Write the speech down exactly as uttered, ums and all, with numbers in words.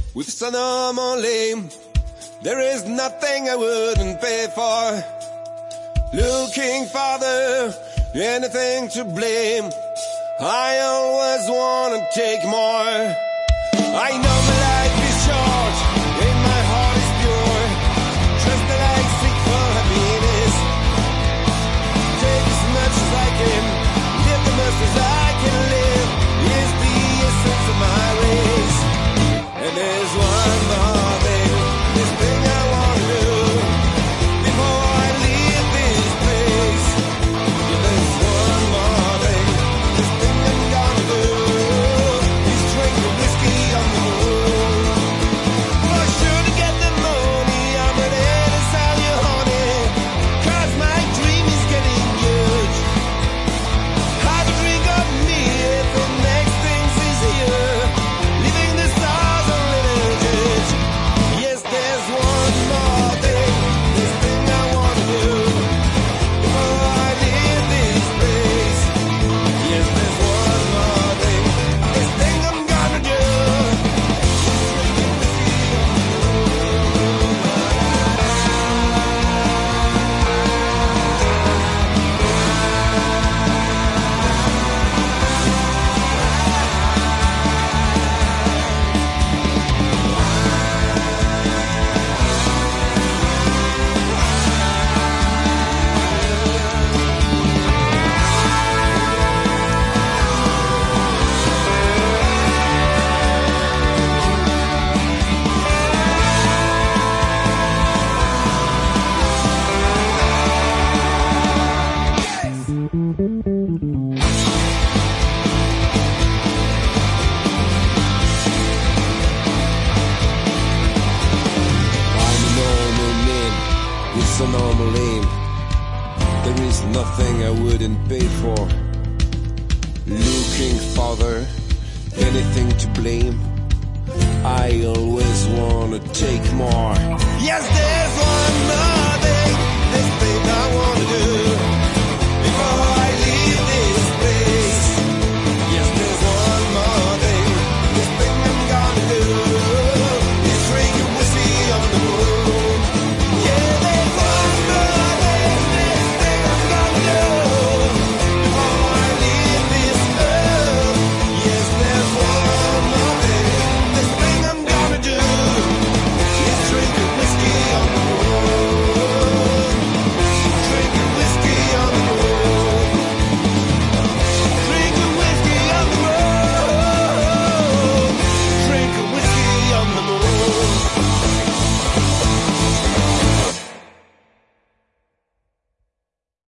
with some lame. There is nothing I wouldn't pay for. Looking farther, anything to blame. I always wanna take more. I know my life is short and my heart is pure. Trust that I seek for happiness. Take as much as I can, live the most as I can live. Is the essence of my race. And there's one more thing, this thing I wanna do before I leave this place. Yeah, there's one more thing, this thing I'm gonna do is drink the whiskey on the moon. For sure to get the money, I'm ready to sell you honey, 'cause my dream is getting huge. Have a drink of me if the next things is here, leaving the stars on little judge. Yes, there's one more thing, this thing I wanna do before I leave this place. Yes, there's one more thing, this thing I'm gonna do. I'm a normal man with a normal aim. There is nothing I wouldn't pay for. Looking farther, anything to blame. I always wanna take more. Yes, there's one more thing, this thing I wanna do before I leave this place. Yes, there's one more thing, this thing I'm gonna do is drink a whiskey on the moon.